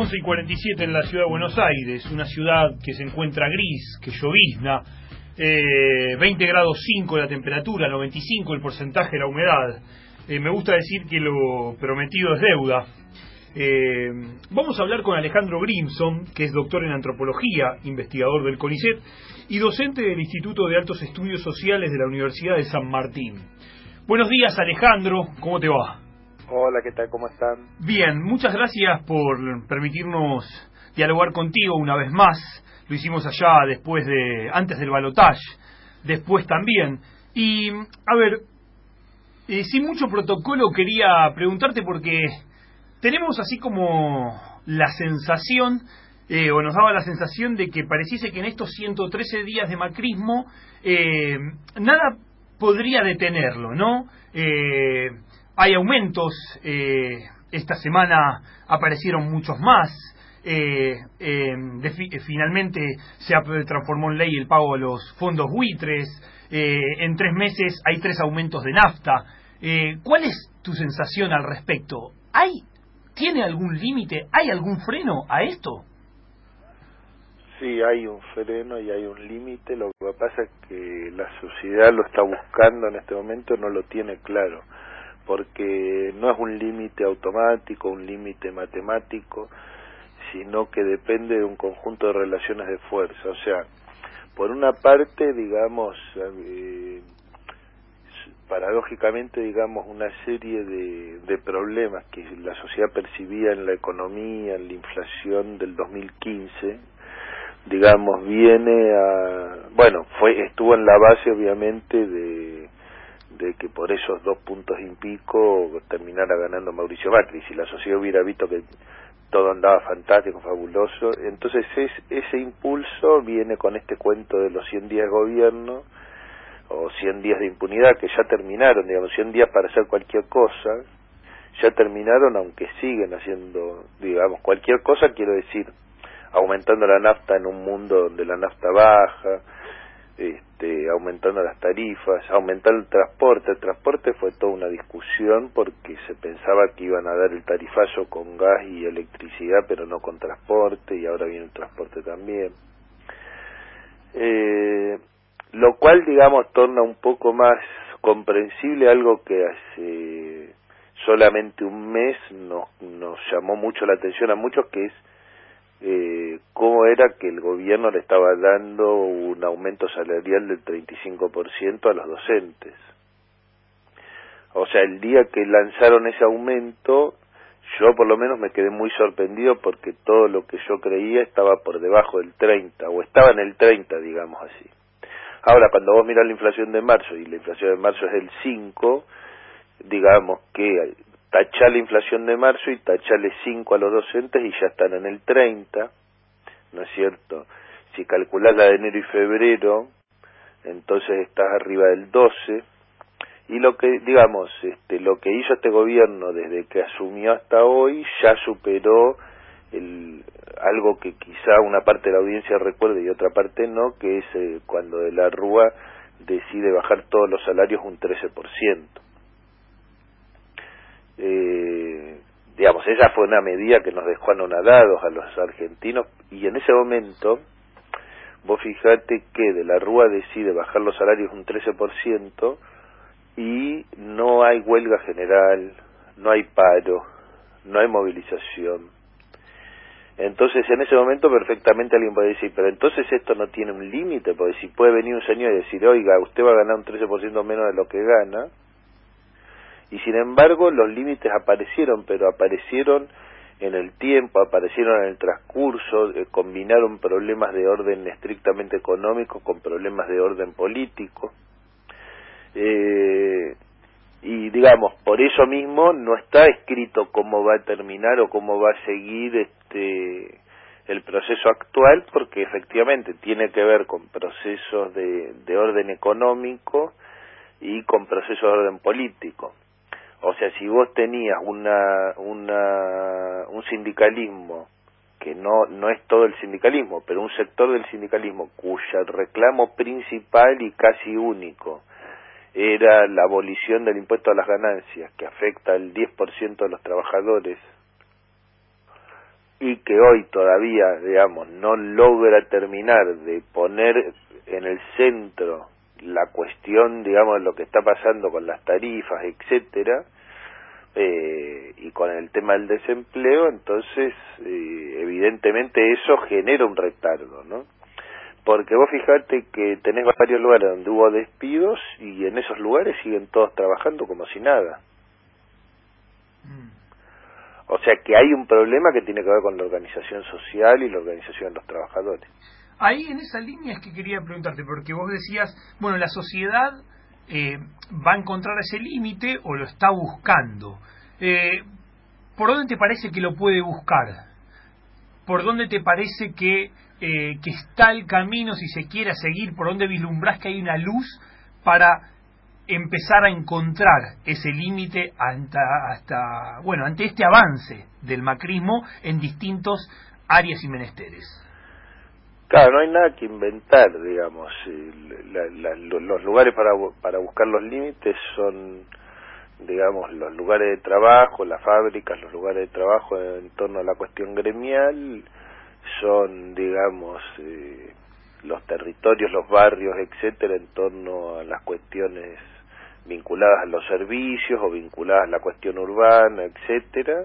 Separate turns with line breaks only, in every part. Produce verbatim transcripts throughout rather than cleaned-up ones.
once y cuarenta y siete en la ciudad de Buenos Aires, una ciudad que se encuentra gris, que llovizna, eh, veinte grados cinco la temperatura, noventa y cinco el porcentaje de la humedad. Eh, me gusta decir que lo prometido es deuda. Eh, vamos a hablar con Alejandro Grimson, que es doctor en antropología, investigador del CONICET y docente del Instituto de Altos Estudios Sociales de la Universidad de San Martín. Buenos días, Alejandro, ¿cómo te va?
Hola, ¿qué tal? ¿Cómo están?
Bien, muchas gracias por permitirnos dialogar contigo una vez más. Lo hicimos allá después de, antes del balotaje, después también. Y, a ver, eh, sin mucho protocolo quería preguntarte porque tenemos así como la sensación, eh, o nos daba la sensación de que pareciese que en estos ciento trece días de macrismo eh, nada podría detenerlo, ¿no? Eh, hay aumentos, eh, esta semana aparecieron muchos más, eh, eh, de, finalmente se transformó en ley el pago de los fondos buitres, eh, en tres meses hay tres aumentos de nafta. Eh, ¿Cuál es tu sensación al respecto? ¿Hay, tiene algún límite, hay algún freno a esto?
Sí, hay un freno y hay un límite. Lo que pasa es que la sociedad lo está buscando en este momento, no lo tiene claro, porque no es un límite automático, un límite matemático, sino que depende de un conjunto de relaciones de fuerza. O sea, por una parte, digamos, eh, paradójicamente, digamos, una serie de, de problemas que la sociedad percibía en la economía, en la inflación del dos mil quince, digamos, viene a, bueno, fue estuvo en la base, obviamente, de de que por esos dos puntos y pico terminara ganando Mauricio Macri. Si la sociedad hubiera visto que todo andaba fantástico, fabuloso, entonces es, ese impulso viene con este cuento de los cien días de gobierno, o cien días de impunidad, que ya terminaron, digamos, cien días para hacer cualquier cosa, ya terminaron, aunque siguen haciendo, digamos, cualquier cosa, quiero decir, aumentando la nafta en un mundo donde la nafta baja, este, aumentando las tarifas, aumentando el transporte. El transporte fue toda una discusión porque se pensaba que iban a dar el tarifazo con gas y electricidad, pero no con transporte, y ahora viene el transporte también. Eh, lo cual, digamos, torna un poco más comprensible algo que hace solamente un mes nos, nos llamó mucho la atención a muchos, que es Eh, cómo era que el gobierno le estaba dando un aumento salarial del treinta y cinco por ciento a los docentes. O sea, el día que lanzaron ese aumento, yo por lo menos me quedé muy sorprendido porque todo lo que yo creía estaba por debajo del treinta, o estaba en el treinta, digamos así. Ahora, cuando vos mirás la inflación de marzo, y la inflación de marzo es el cinco, digamos que tachá la inflación de marzo y tachale cinco a los docentes y ya están en el treinta, ¿no es cierto? Si calculás la de enero y febrero, entonces estás arriba del doce, y lo que, digamos, este, lo que hizo este gobierno desde que asumió hasta hoy ya superó el, algo que quizá una parte de la audiencia recuerde y otra parte no, que es eh, cuando de la Rúa decide bajar todos los salarios un trece por ciento. Eh, digamos, esa fue una medida que nos dejó anonadados a los argentinos, y en ese momento vos fijate que de la Rúa decide bajar los salarios un trece por ciento y no hay huelga general, no hay paro, no hay movilización. Entonces en ese momento perfectamente alguien puede decir, pero entonces esto no tiene un límite, porque si puede venir un señor y decir, oiga, usted va a ganar un trece por ciento menos de lo que gana. Y sin embargo los límites aparecieron, pero aparecieron en el tiempo, aparecieron en el transcurso, eh, combinaron problemas de orden estrictamente económico con problemas de orden político. Eh, y digamos, por eso mismo no está escrito cómo va a terminar o cómo va a seguir este el proceso actual, porque efectivamente tiene que ver con procesos de, de orden económico y con procesos de orden político. O sea, si vos tenías una, una, un sindicalismo, que no, no es todo el sindicalismo, pero un sector del sindicalismo cuyo reclamo principal y casi único era la abolición del impuesto a las ganancias, que afecta al diez por ciento de los trabajadores, y que hoy todavía, digamos, no logra terminar de poner en el centro la cuestión, digamos, de lo que está pasando con las tarifas, etcétera, eh, y con el tema del desempleo, entonces, eh, evidentemente eso genera un retardo, ¿no? Porque vos fijate que tenés varios lugares donde hubo despidos y en esos lugares siguen todos trabajando como si nada. O sea que hay un problema que tiene que ver con la organización social y la organización de los trabajadores.
Ahí en esa línea es que quería preguntarte, porque vos decías, bueno, la sociedad eh, va a encontrar ese límite o lo está buscando. Eh, ¿Por dónde te parece que lo puede buscar? ¿Por dónde te parece que, eh, que está el camino, si se quiere seguir? ¿Por dónde vislumbrás que hay una luz para empezar a encontrar ese límite hasta, hasta, bueno, ante este avance del macrismo en distintos áreas y menesteres?
Claro, no hay nada que inventar, digamos. La, la, los lugares para, para buscar los límites son, digamos, los lugares de trabajo, las fábricas, los lugares de trabajo en torno a la cuestión gremial, son, digamos, eh, los territorios, los barrios, etcétera, en torno a las cuestiones vinculadas a los servicios o vinculadas a la cuestión urbana, etcétera,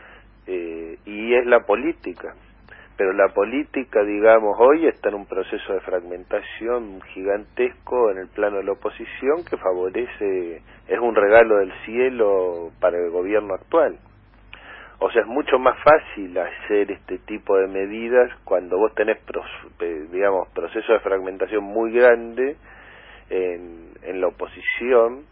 eh, y es la política. Pero la política, digamos, hoy está en un proceso de fragmentación gigantesco en el plano de la oposición que favorece, es un regalo del cielo para el gobierno actual. O sea, es mucho más fácil hacer este tipo de medidas cuando vos tenés, digamos, procesos de fragmentación muy grande en, en la oposición,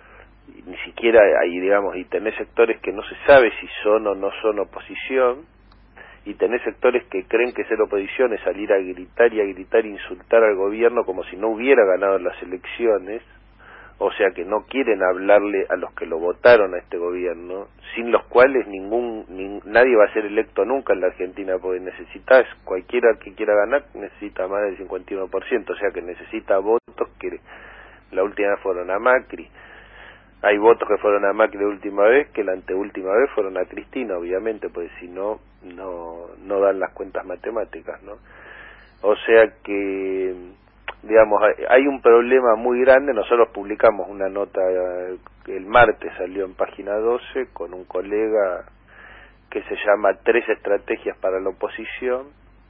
y ni siquiera ahí, digamos, y tenés sectores que no se sabe si son o no son oposición, y tenés sectores que creen que ser oposición es salir a gritar y a gritar e insultar al gobierno como si no hubiera ganado las elecciones, o sea que no quieren hablarle a los que lo votaron a este gobierno, sin los cuales ningún ni, nadie va a ser electo nunca en la Argentina, porque necesitas, cualquiera que quiera ganar necesita más del cincuenta y uno por ciento, o sea que necesita votos que la última vez fueron a Macri. Hay votos que fueron a Macri la última vez, que la anteúltima vez fueron a Cristina, obviamente, porque si no, no no dan las cuentas matemáticas, ¿no? O sea que, digamos, hay un problema muy grande. Nosotros publicamos una nota, el martes salió en Página doce, con un colega que se llama Tres estrategias para la oposición,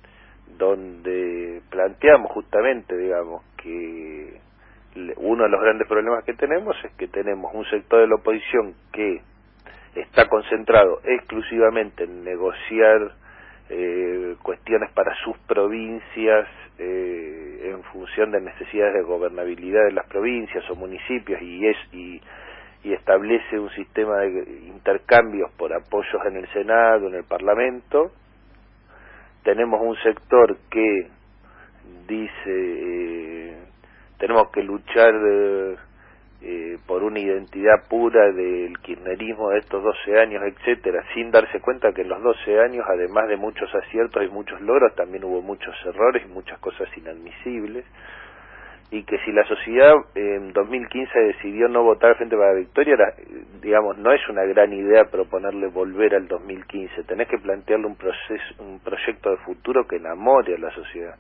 donde planteamos justamente, digamos, que uno de los grandes problemas que tenemos es que tenemos un sector de la oposición que está concentrado exclusivamente en negociar eh, cuestiones para sus provincias eh, en función de necesidades de gobernabilidad de las provincias o municipios, y es y, y establece un sistema de intercambios por apoyos en el Senado, en el Parlamento. Tenemos un sector que dice eh, tenemos que luchar eh, eh, por una identidad pura del kirchnerismo de estos doce años, etcétera, sin darse cuenta que en los doce años, además de muchos aciertos y muchos logros, también hubo muchos errores y muchas cosas inadmisibles, y que si la sociedad en dos mil quince decidió no votar Frente para la Victoria, era, digamos, no es una gran idea proponerle volver al dos mil quince, tenés que plantearle un proceso, un proyecto de futuro que enamore a la sociedad.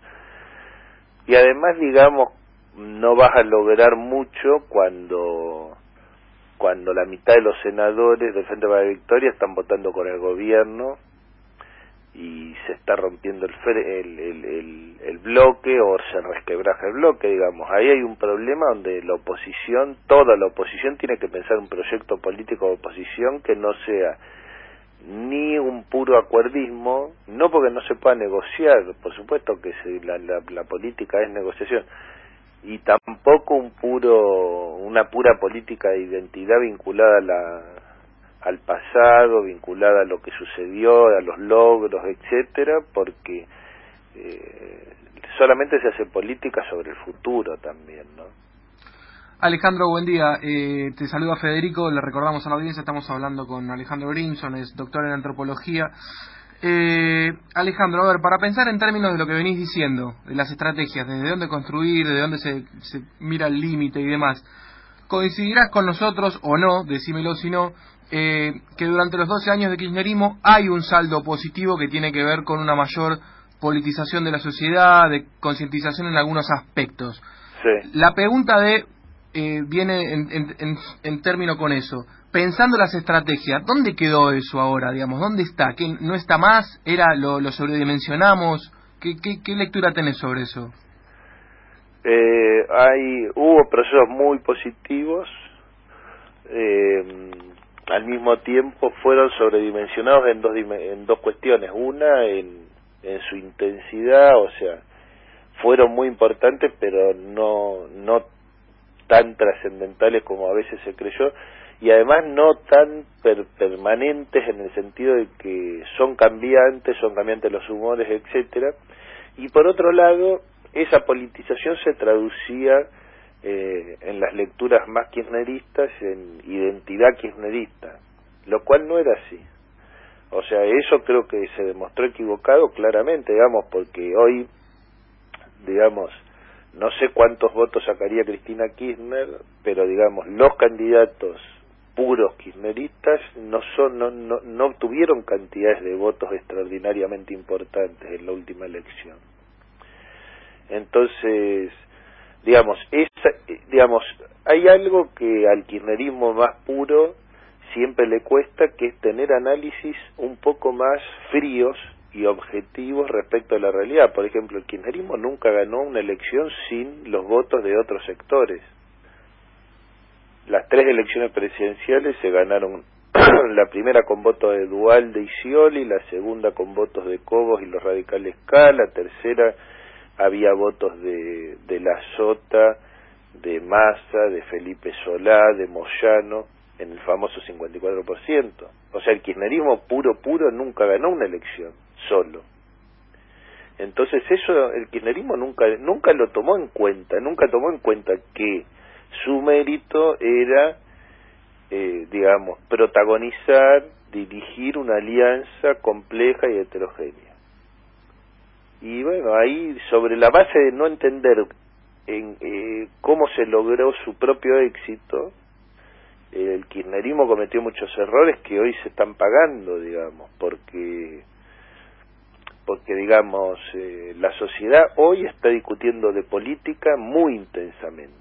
Y además, digamos, no vas a lograr mucho cuando cuando la mitad de los senadores del Frente para la Victoria están votando con el gobierno y se está rompiendo el, el, el, el, el bloque, o se resquebraja el bloque, digamos. Ahí hay un problema donde la oposición, toda la oposición tiene que pensar un proyecto político de oposición que no sea ni un puro acuerdismo, no porque no se pueda negociar, por supuesto que se, la, la, la política es negociación, y tampoco un puro una pura política de identidad vinculada a la, al pasado, vinculada a lo que sucedió, a los logros, etcétera, porque eh, solamente se hace política sobre el futuro también, ¿no?
Alejandro, buen día. Eh, te saluda Federico, le recordamos a la audiencia, estamos hablando con Alejandro Brinson, es doctor en antropología. Eh, Alejandro, a ver, para pensar en términos de lo que venís diciendo, de las estrategias, desde dónde construir, de dónde se, se mira el límite y demás, ¿coincidirás con nosotros o no, decímelo si no, eh, que durante los doce años de kirchnerismo hay un saldo positivo que tiene que ver con una mayor politización de la sociedad, de concientización en algunos aspectos.
Sí.
La pregunta de eh, viene en, en, en, en término con eso. Pensando las estrategias, ¿dónde quedó eso ahora, digamos? ¿Dónde está? ¿Qué, ¿No está más? ¿Era lo, lo sobredimensionamos? ¿Qué, qué, ¿Qué lectura tenés sobre eso?
Eh, hay hubo procesos muy positivos, eh, al mismo tiempo fueron sobredimensionados en dos en dos cuestiones. Una en, en su intensidad, o sea, fueron muy importantes, pero no no tan trascendentales como a veces se creyó, y además no tan per permanentes en el sentido de que son cambiantes, son cambiantes los humores, etcétera. Y por otro lado, esa politización se traducía eh, en las lecturas más kirchneristas en identidad kirchnerista, lo cual no era así. O sea, eso creo que se demostró equivocado claramente, digamos, porque hoy, digamos, no sé cuántos votos sacaría Cristina Kirchner, pero digamos, los candidatos puros kirchneristas no son no, no, no obtuvieron cantidades de votos extraordinariamente importantes en la última elección. Entonces, digamos, esa, digamos, hay algo que al kirchnerismo más puro siempre le cuesta, que es tener análisis un poco más fríos y objetivos respecto a la realidad. Por ejemplo, el kirchnerismo nunca ganó una elección sin los votos de otros sectores. Las tres elecciones presidenciales se ganaron, la primera con votos de Duhalde y Scioli, la segunda con votos de Cobos y los radicales K, la tercera había votos de, de La Sota, de Massa, de Felipe Solá, de Moyano, en el famoso cincuenta y cuatro por ciento. O sea, el kirchnerismo puro, puro nunca ganó una elección, solo. Entonces eso, el kirchnerismo nunca, nunca lo tomó en cuenta, nunca tomó en cuenta que su mérito era, eh, digamos, protagonizar, dirigir una alianza compleja y heterogénea. Y bueno, ahí, sobre la base de no entender en, eh, cómo se logró su propio éxito, eh, el kirchnerismo cometió muchos errores que hoy se están pagando, digamos, porque, porque digamos, eh, la sociedad hoy está discutiendo de política muy intensamente.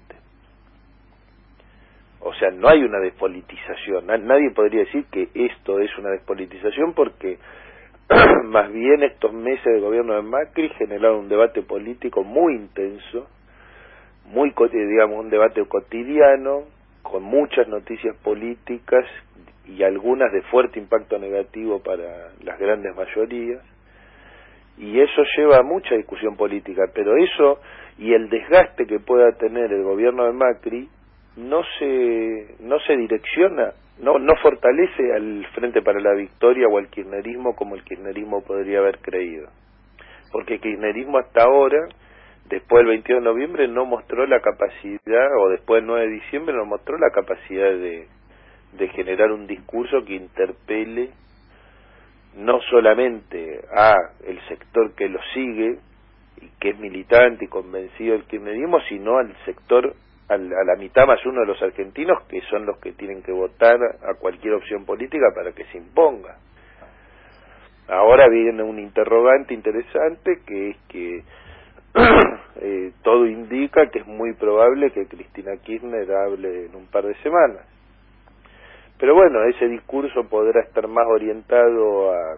O sea, no hay una despolitización. Nadie podría decir que esto es una despolitización, porque más bien estos meses de gobierno de Macri generaron un debate político muy intenso, muy, digamos, un debate cotidiano, con muchas noticias políticas y algunas de fuerte impacto negativo para las grandes mayorías, y eso lleva a mucha discusión política, pero eso y el desgaste que pueda tener el gobierno de Macri no se no se direcciona, no no fortalece al Frente para la Victoria o al kirchnerismo como el kirchnerismo podría haber creído, porque el kirchnerismo hasta ahora, después del veintidós de noviembre, no mostró la capacidad, o después del nueve de diciembre no mostró la capacidad de, de generar un discurso que interpele no solamente a el sector que lo sigue y que es militante y convencido del kirchnerismo, sino al sector, a la mitad más uno de los argentinos, que son los que tienen que votar a cualquier opción política para que se imponga. Ahora viene un interrogante interesante, que es que eh, todo indica que es muy probable que Cristina Kirchner hable en un par de semanas. Pero bueno, ese discurso podrá estar más orientado a,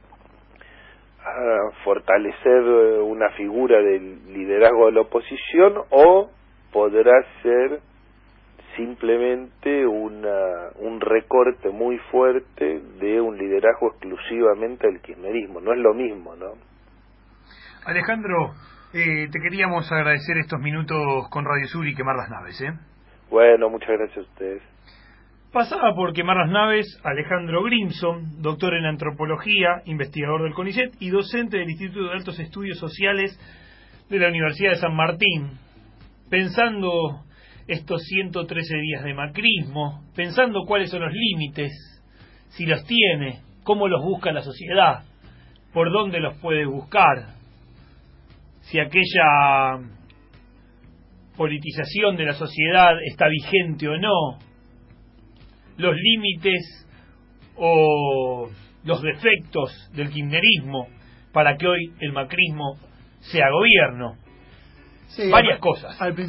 a fortalecer una figura del liderazgo de la oposición, o podrá ser simplemente una, un recorte muy fuerte de un liderazgo exclusivamente del kirchnerismo. No es lo mismo, ¿no?
Alejandro, eh, te queríamos agradecer estos minutos con Radio Sur y Quemar las Naves, ¿eh?
Bueno, muchas gracias a ustedes.
Pasaba por Quemar las Naves Alejandro Grimson, doctor en antropología, investigador del CONICET y docente del Instituto de Altos Estudios Sociales de la Universidad de San Martín, pensando estos ciento trece días de macrismo, pensando cuáles son los límites, si los tiene, cómo los busca la sociedad, por dónde los puede buscar, si aquella politización de la sociedad está vigente o no, los límites o los defectos del kirchnerismo para que hoy el macrismo sea gobierno.
Sí,
Varias
al,
cosas.
Al